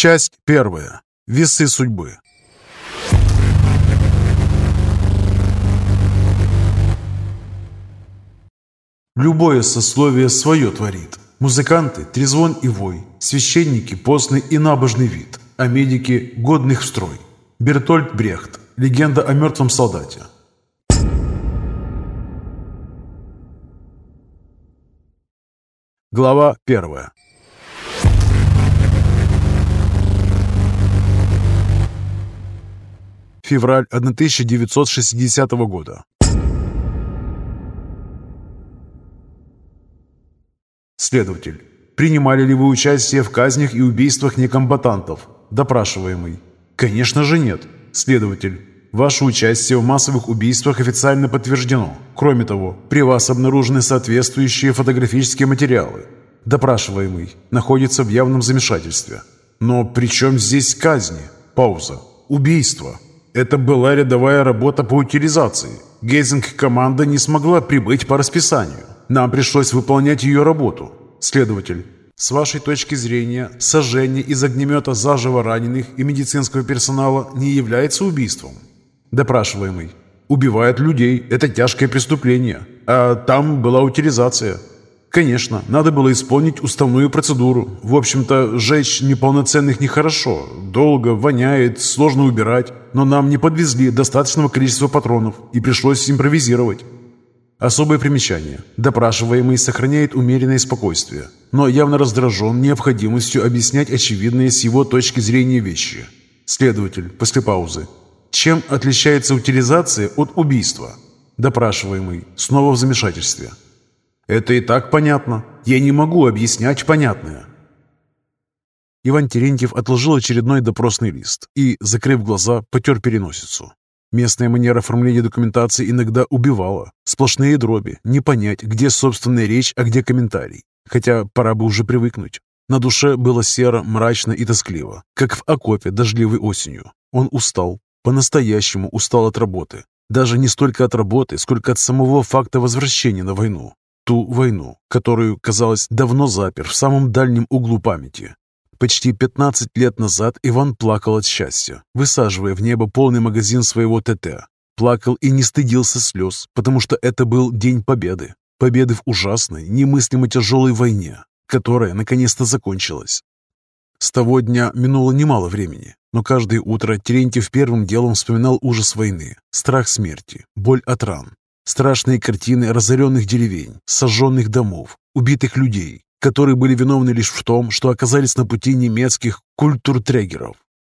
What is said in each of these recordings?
Часть первая. Весы судьбы. Любое сословие свое творит. Музыканты – трезвон и вой, священники – постный и набожный вид, а медики – годных в строй. Бертольд Брехт. Легенда о мертвом солдате. Глава 1. Февраль 1960 года. Следователь. Принимали ли вы участие в казнях и убийствах некомбатантов? Допрашиваемый. Конечно же нет. Следователь. Ваше участие в массовых убийствах официально подтверждено. Кроме того, при вас обнаружены соответствующие фотографические материалы. Допрашиваемый. Находится в явном замешательстве. Но при чем здесь казни? Пауза. Убийство. Это была рядовая работа по утилизации. Гейзинг-команда не смогла прибыть по расписанию. Нам пришлось выполнять ее работу. Следователь. С вашей точки зрения, сожжение из огнемета заживо раненых и медицинского персонала не является убийством? Допрашиваемый. Убивают людей. Это тяжкое преступление. А там была утилизация. Конечно, надо было исполнить уставную процедуру. В общем-то, сжечь неполноценных нехорошо. Долго, воняет, сложно убирать. Но нам не подвезли достаточного количества патронов, и пришлось импровизировать. Особое примечание. Допрашиваемый сохраняет умеренное спокойствие, но явно раздражен необходимостью объяснять очевидные с его точки зрения вещи. Следователь, после паузы. Чем отличается утилизация от убийства? Допрашиваемый, снова в замешательстве. Это и так понятно. Я не могу объяснять понятное. Иван Терентьев отложил очередной допросный лист и, закрыв глаза, потер переносицу. Местная манера оформления документации иногда убивала. Сплошные дроби, не понять, где собственная речь, а где комментарий. Хотя пора бы уже привыкнуть. На душе было серо, мрачно и тоскливо, как в окопе дождливой осенью. Он устал, по-настоящему устал от работы. Даже не столько от работы, сколько от самого факта возвращения на войну. Ту войну, которую, казалось, давно запер в самом дальнем углу памяти. Почти 15 лет назад Иван плакал от счастья, высаживая в небо полный магазин своего ТТ. Плакал и не стыдился слез, потому что это был день победы. Победы в ужасной, немыслимо тяжелой войне, которая наконец-то закончилась. С того дня минуло немало времени, но каждое утро Терентьев первым делом вспоминал ужас войны, страх смерти, боль от ран. Страшные картины разоренных деревень, сожженных домов, убитых людей, которые были виновны лишь в том, что оказались на пути немецких культуртрегеров.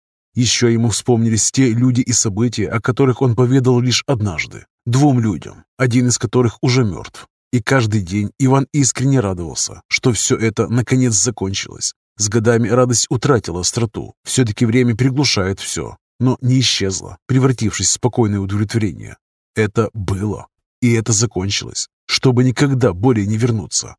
Еще ему вспомнились те люди и события, о которых он поведал лишь однажды, двум людям, один из которых уже мертв. И каждый день Иван искренне радовался, что все это наконец закончилось. С годами радость утратила остроту, все-таки время приглушает все, но не исчезло, превратившись в спокойное удовлетворение. Это было. И это закончилось, чтобы никогда более не вернуться.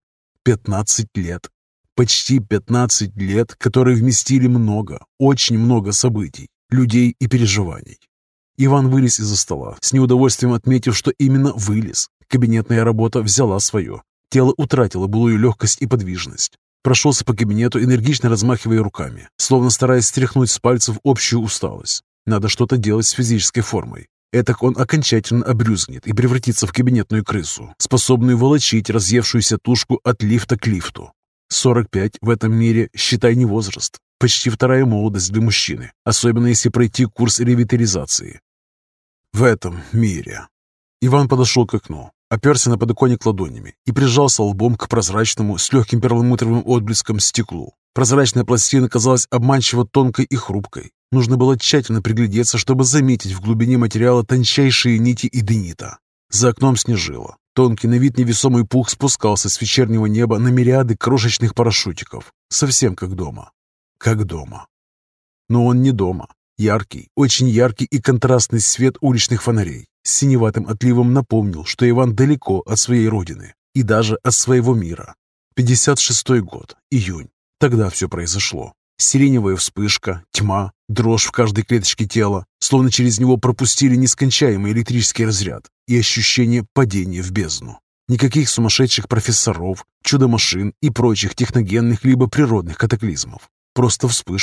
15 лет. Почти 15 лет, которые вместили много, очень много событий, людей и переживаний. Иван вылез из-за стола, с неудовольствием отметив, что именно вылез. Кабинетная работа взяла свое. Тело утратило былую легкость и подвижность. Прошелся по кабинету, энергично размахивая руками, словно стараясь стряхнуть с пальцев общую усталость. Надо что-то делать с физической формой. Этак он окончательно обрюзгнет и превратится в кабинетную крысу, способную волочить разъевшуюся тушку от лифта к лифту. 45 в этом мире, считай, не возраст. Почти вторая молодость для мужчины, особенно если пройти курс ревитализации. В этом мире. Иван подошел к окну, оперся на подоконник ладонями и прижался лбом к прозрачному с легким перламутровым отблеском стеклу. Прозрачная пластина казалась обманчиво тонкой и хрупкой. Нужно было тщательно приглядеться, чтобы заметить в глубине материала тончайшие нити эденита. За окном снежило. Тонкий на вид невесомый пух спускался с вечернего неба на мириады крошечных парашютиков. Совсем как дома. Как дома. Но он не дома. Яркий, очень яркий и контрастный свет уличных фонарей с синеватым отливом напомнил, что Иван далеко от своей родины и даже от своего мира. 56-й год, июнь. Тогда все произошло. Сиреневая вспышка, тьма, дрожь в каждой клеточке тела, словно через него пропустили нескончаемый электрический разряд и ощущение падения в бездну. Никаких сумасшедших профессоров, чудо-машин и прочих техногенных либо природных катаклизмов. Просто вспышка.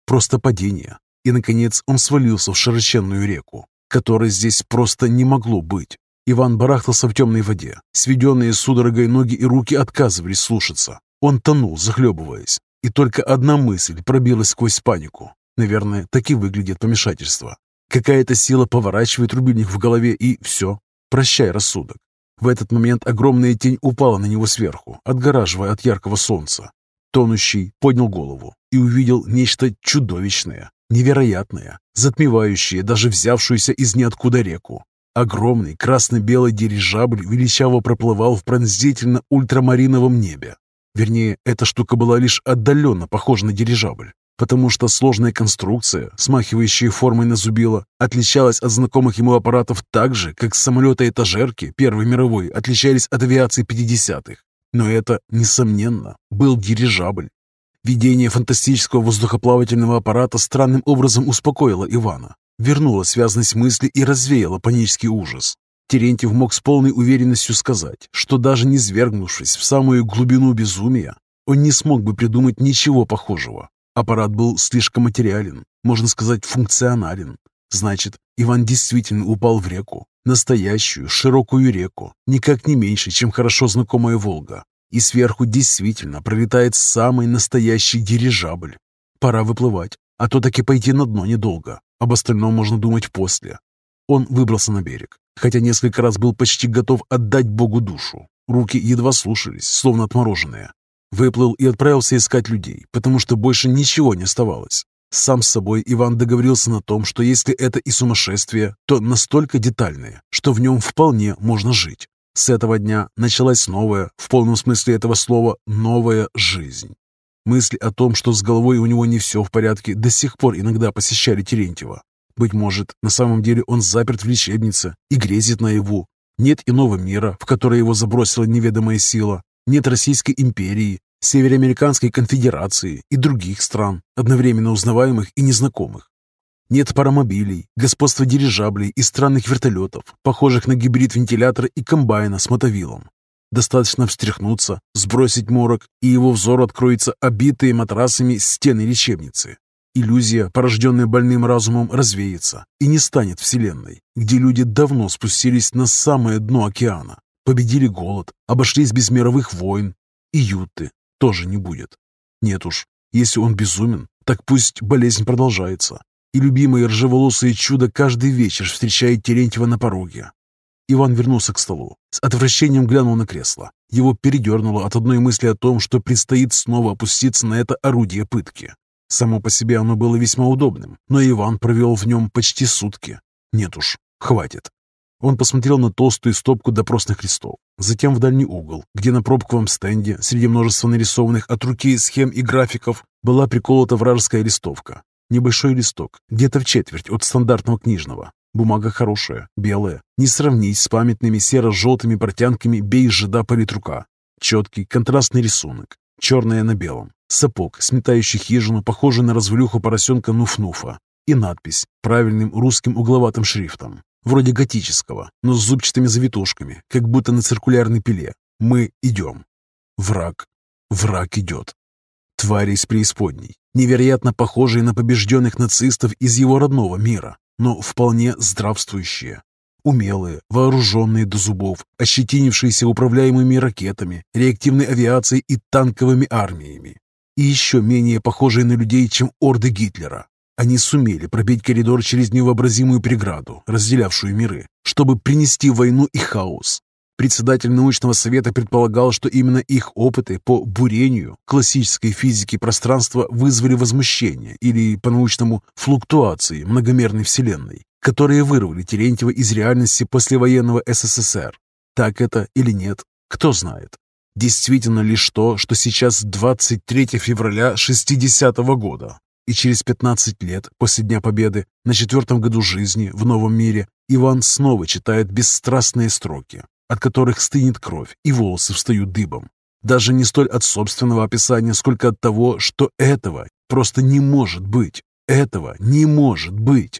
просто падение. И, наконец, он свалился в широченную реку, которой здесь просто не могло быть. Иван барахтался в темной воде. Сведенные судорогой ноги и руки отказывались слушаться. Он тонул, захлебываясь. И только одна мысль пробилась сквозь панику. Наверное, так и выглядит помешательство. Какая-то сила поворачивает рубильник в голове, и все. Прощай, рассудок. В этот момент огромная тень упала на него сверху, отгораживая от яркого солнца. Тонущий поднял голову и увидел нечто чудовищное, невероятное, затмевающее даже взявшуюся из ниоткуда реку. Огромный красно-белый дирижабль величаво проплывал в пронзительно-ультрамариновом небе. Вернее, эта штука была лишь отдаленно похожа на дирижабль, потому что сложная конструкция, смахивающая формой на зубило, отличалась от знакомых ему аппаратов так же, как самолеты-этажерки Первой мировой отличались от авиации 50-х. Но это, несомненно, был дирижабль. Видение фантастического воздухоплавательного аппарата странным образом успокоило Ивана, вернуло связность мысли и развеяло панический ужас. Терентьев мог с полной уверенностью сказать, что даже не свергнувшись в самую глубину безумия, он не смог бы придумать ничего похожего. Аппарат был слишком материален, можно сказать, функционален. Значит, Иван действительно упал в реку, настоящую широкую реку, никак не меньше, чем хорошо знакомая Волга. И сверху действительно пролетает самый настоящий дирижабль. Пора выплывать, а то таки пойти на дно недолго. Об остальном можно думать после. Он выбрался на берег, хотя несколько раз был почти готов отдать Богу душу. Руки едва слушались, словно отмороженные. Выплыл и отправился искать людей, потому что больше ничего не оставалось. Сам с собой Иван договорился на том, что если это и сумасшествие, то настолько детальное, что в нем вполне можно жить. С этого дня началась новая, в полном смысле этого слова, новая жизнь. Мысли о том, что с головой у него не все в порядке, до сих пор иногда посещали Терентьева. Быть может, на самом деле он заперт в лечебнице и грезит наяву. Нет иного мира, в который его забросила неведомая сила. Нет Российской империи, Североамериканской конфедерации и других стран, одновременно узнаваемых и незнакомых. Нет паромобилей, господства дирижаблей и странных вертолетов, похожих на гибрид вентилятора и комбайна с мотовилом. Достаточно встряхнуться, сбросить морок, и его взору откроются обитые матрасами стены лечебницы. Иллюзия, порожденная больным разумом, развеется и не станет вселенной, где люди давно спустились на самое дно океана, победили голод, обошлись без мировых войн, и Ютты тоже не будет. Нет уж, если он безумен, так пусть болезнь продолжается, и любимое ржеволосое чудо каждый вечер встречает Терентьева на пороге. Иван вернулся к столу, с отвращением глянул на кресло. Его передернуло от одной мысли о том, что предстоит снова опуститься на это орудие пытки. Само по себе оно было весьма удобным, но Иван провел в нем почти сутки. Нет уж, хватит. Он посмотрел на толстую стопку допросных листов, затем в дальний угол, где на пробковом стенде, среди множества нарисованных от руки схем и графиков, была приколота вражеская листовка. Небольшой листок, где-то в четверть от стандартного книжного. Бумага хорошая, белая, не сравнить с памятными серо-желтыми портянками бейж-жида политрука. Четкий, контрастный рисунок, черное на белом. Сапог, сметающий хижину, похожий на развалюху поросенка Нуф-Нуфа. И надпись правильным русским угловатым шрифтом. Вроде готического, но с зубчатыми завитушками, как будто на циркулярной пиле. Мы идем. Враг. Враг идет. Твари из преисподней, невероятно похожие на побежденных нацистов из его родного мира, но вполне здравствующие. Умелые, вооруженные до зубов, ощетинившиеся управляемыми ракетами, реактивной авиацией и танковыми армиями. И еще менее похожие на людей, чем орды Гитлера. Они сумели пробить коридор через невообразимую преграду, разделявшую миры, чтобы принести войну и хаос. Председатель научного совета предполагал, что именно их опыты по бурению классической физики пространства вызвали возмущение или, по-научному, флуктуации многомерной Вселенной, которые вырвали Терентьева из реальности послевоенного СССР. Так это или нет, кто знает. Действительно лишь то, что сейчас 23 февраля 60-го года, и через 15 лет после Дня Победы, на 4-м году жизни в новом мире, Иван снова читает бесстрастные строки, от которых стынет кровь и волосы встают дыбом. Даже не столь от собственного описания, сколько от того, что этого просто не может быть. Этого не может быть.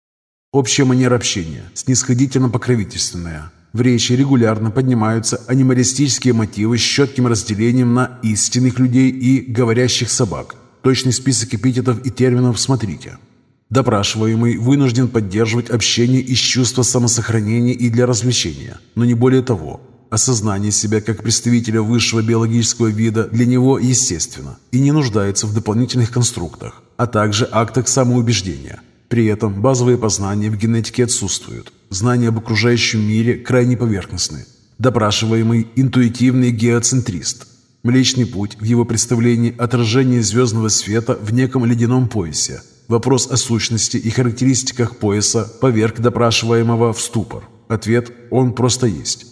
Общая манера общения, снисходительно-покровительственная. В речи регулярно поднимаются анималистические мотивы с четким разделением на истинных людей и говорящих собак. Точный список эпитетов и терминов смотрите. Допрашиваемый вынужден поддерживать общение из чувства самосохранения и для развлечения, но не более того. Осознание себя как представителя высшего биологического вида для него естественно и не нуждается в дополнительных конструктах, а также актах самоубеждения. При этом базовые познания в генетике отсутствуют, знания об окружающем мире крайне поверхностны. Допрашиваемый – интуитивный геоцентрист. Млечный путь в его представлении – отражение звездного света в неком ледяном поясе. Вопрос о сущности и характеристиках пояса поверг допрашиваемого в ступор. Ответ – он просто есть.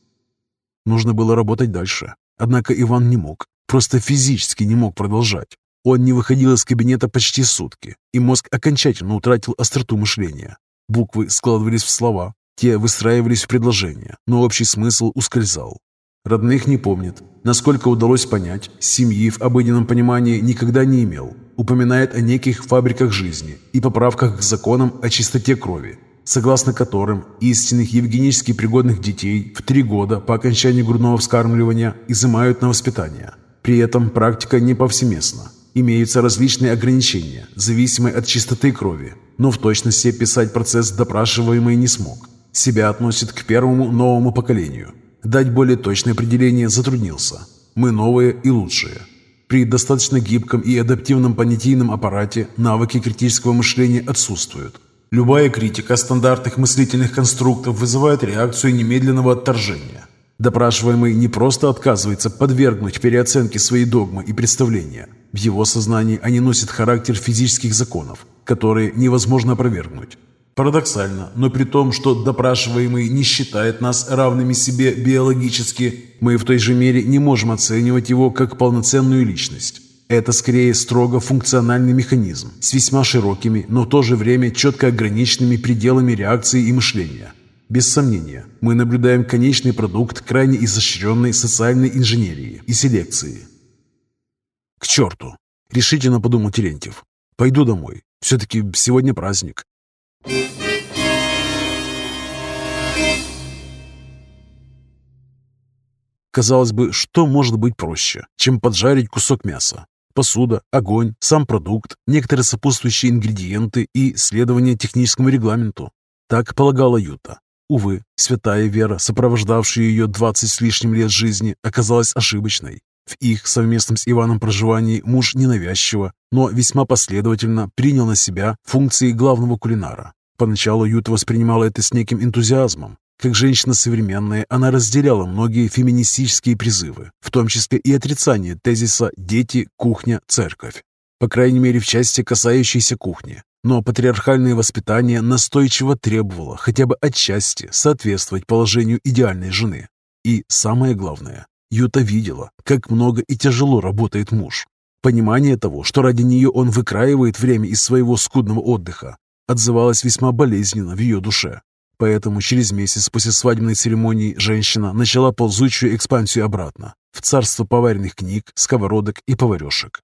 Нужно было работать дальше. Однако Иван не мог, просто физически не мог продолжать. Он не выходил из кабинета почти сутки, и мозг окончательно утратил остроту мышления. Буквы складывались в слова, те выстраивались в предложения, но общий смысл ускользал. Родных не помнит. Насколько удалось понять, семьи в обыденном понимании никогда не имел. Упоминает о неких фабриках жизни и поправках к законам о чистоте крови, согласно которым истинных евгенически пригодных детей в 3 года по окончании грудного вскармливания изымают на воспитание. При этом практика не повсеместна. Имеются различные ограничения, зависимые от чистоты крови, но в точности описать процесс допрашиваемый не смог. Себя относит к первому новому поколению. Дать более точное определение затруднился. Мы новые и лучшие. При достаточно гибком и адаптивном понятийном аппарате навыки критического мышления отсутствуют. Любая критика стандартных мыслительных конструктов вызывает реакцию немедленного отторжения. Допрашиваемый не просто отказывается подвергнуть переоценке свои догмы и представления. В его сознании они носят характер физических законов, которые невозможно опровергнуть. Парадоксально, но при том, что допрашиваемый не считает нас равными себе биологически, мы в той же мере не можем оценивать его как полноценную личность. Это скорее строго функциональный механизм с весьма широкими, но в то же время четко ограниченными пределами реакции и мышления. Без сомнения, мы наблюдаем конечный продукт крайне изощренной социальной инженерии и селекции. «К черту!» – решительно подумал Терентьев. «Пойду домой. Все-таки сегодня праздник». Казалось бы, что может быть проще, чем поджарить кусок мяса? Посуда, огонь, сам продукт, некоторые сопутствующие ингредиенты и следование техническому регламенту. Так полагала Юта. Увы, святая вера, сопровождавшая ее 20 с лишним лет жизни, оказалась ошибочной. В их совместном с Иваном проживании муж ненавязчиво, но весьма последовательно принял на себя функции главного кулинара. Поначалу Юта воспринимала это с неким энтузиазмом. Как женщина современная, она разделяла многие феминистические призывы, в том числе и отрицание тезиса «дети, кухня, церковь». По крайней мере, в части, касающейся кухни. Но патриархальное воспитание настойчиво требовало хотя бы отчасти соответствовать положению идеальной жены. И самое главное, Юта видела, как много и тяжело работает муж. Понимание того, что ради нее он выкраивает время из своего скудного отдыха, отзывалось весьма болезненно в ее душе. Поэтому через месяц после свадебной церемонии женщина начала ползучую экспансию обратно, в царство поваренных книг, сковородок и поварешек.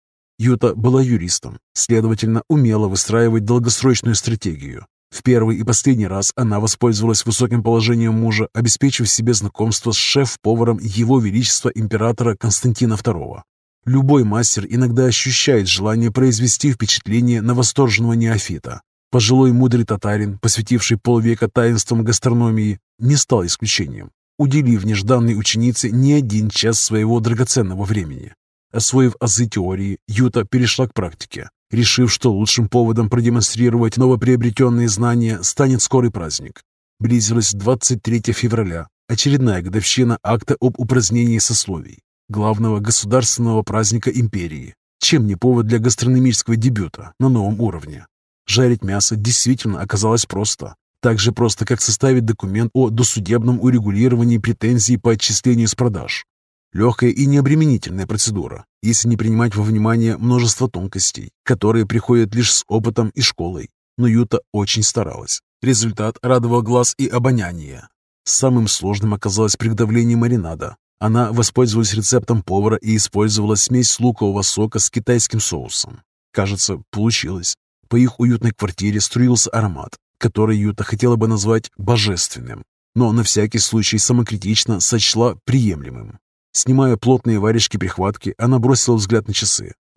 Юта была юристом, следовательно, умела выстраивать долгосрочную стратегию. В первый и последний раз она воспользовалась высоким положением мужа, обеспечив себе знакомство с шеф-поваром Его Величества императора Константина II. Любой мастер иногда ощущает желание произвести впечатление на восторженного неофита. Пожилой мудрый татарин, посвятивший полвека таинствам гастрономии, не стал исключением, уделив нежданной ученице не один час своего драгоценного времени. Освоив азы теории, Юта перешла к практике, решив, что лучшим поводом продемонстрировать новоприобретенные знания станет скорый праздник. Близилось 23 февраля, очередная годовщина акта об упразднении сословий, главного государственного праздника империи. Чем не повод для гастрономического дебюта на новом уровне? Жарить мясо действительно оказалось просто. Так же просто, как составить документ о досудебном урегулировании претензий по отчислению с продаж. Легкая и необременительная процедура, если не принимать во внимание множество тонкостей, которые приходят лишь с опытом и школой. Но Юта очень старалась. Результат радовал глаз и обоняние. Самым сложным оказалось приготовление маринада. Она воспользовалась рецептом повара и использовала смесь лукового сока с китайским соусом. Кажется, получилось. По их уютной квартире струился аромат, который Юта хотела бы назвать божественным, но на всякий случай самокритично сочла приемлемым. Снимая плотные варежки-прихватки, она бросила взгляд на часы.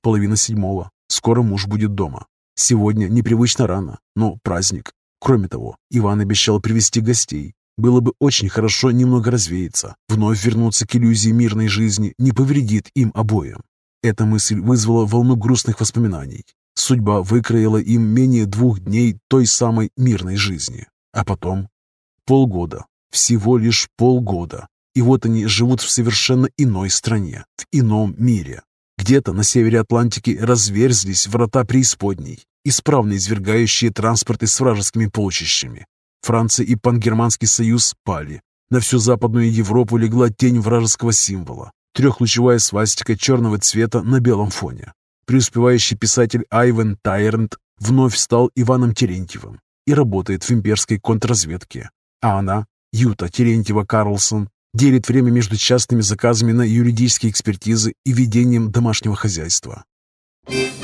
7:30. Скоро муж будет дома. Сегодня непривычно рано, но праздник. Кроме того, Иван обещал привезти гостей. Было бы очень хорошо немного развеяться. Вновь вернуться к иллюзии мирной жизни не повредит им обоим. Эта мысль вызвала волну грустных воспоминаний. Судьба выкроила им менее 2 дней той самой мирной жизни. А потом полгода. Всего лишь полгода. И вот они живут в совершенно иной стране, в ином мире. Где-то на севере Атлантики разверзлись врата преисподней, исправно извергающие транспорты с вражескими полчищами. Франция и Пангерманский союз пали. На всю Западную Европу легла тень вражеского символа. Трехлучевая свастика черного цвета на белом фоне. Преуспевающий писатель Айвен Тайрент вновь стал Иваном Терентьевым и работает в имперской контрразведке. А она, Юта Терентьева-Карлсон, делит время между частными заказами на юридические экспертизы и ведением домашнего хозяйства.